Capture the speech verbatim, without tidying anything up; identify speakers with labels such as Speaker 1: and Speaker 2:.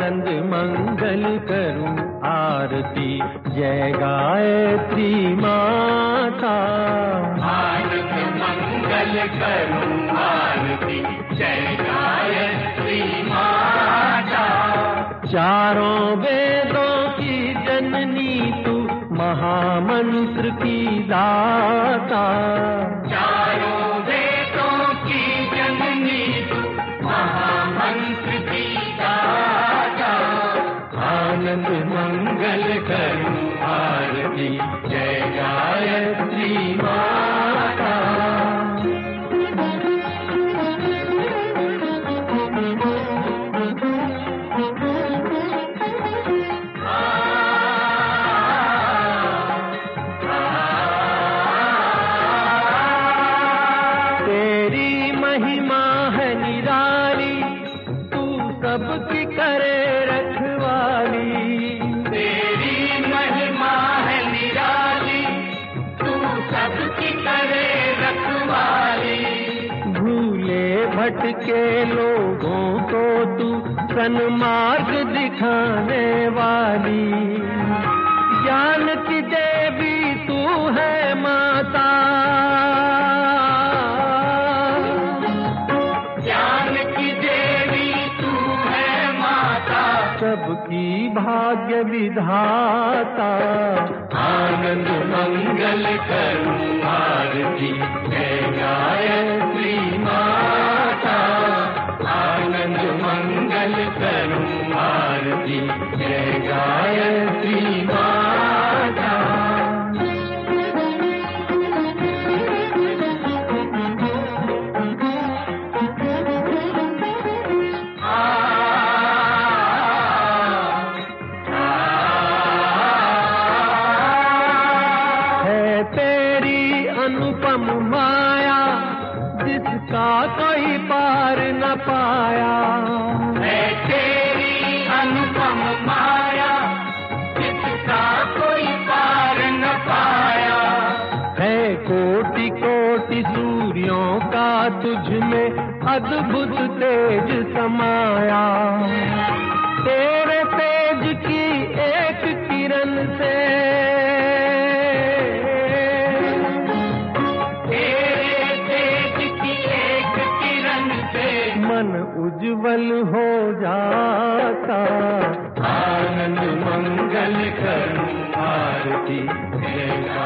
Speaker 1: आनंद मंगल करूं आरती, जय गायत्री माता।
Speaker 2: आनंद मंगल करूं आरती, जय गायत्री माता।
Speaker 1: चारों वेदों की जननी तू, महामंत्र की दाता।
Speaker 2: चारों वेदों की जननी तू, महामंत्र की दाता।
Speaker 1: आनंद मंगल करूं आरती, जय गायत्री माता। सबकी करे रखवाली,
Speaker 2: तेरी महिमा है निराली, तू सबकी करे रखवाली।
Speaker 1: भूले भटके लोगों को तू सन्मार्ग दिखाने वाली, ज्ञान की देवी तू है माता। सबकी भाग्य विधाता,
Speaker 2: आनंद मंगल करूं आरती, जय गायत्री माता। आनंद मंगल करूं आरती, जय गायत्री माता।
Speaker 1: अनुपम माया जिसका कोई पार न पाया,
Speaker 2: है तेरी अनुपम माया जिसका कोई पार न पाया।
Speaker 1: है कोटि कोटि सूर्यों का तुझ में अद्भुत तेज समाया। तेरे तेज की एक किरण से मन उज्जवल हो जाता।
Speaker 2: आनंद मंगल करूं आरती, जय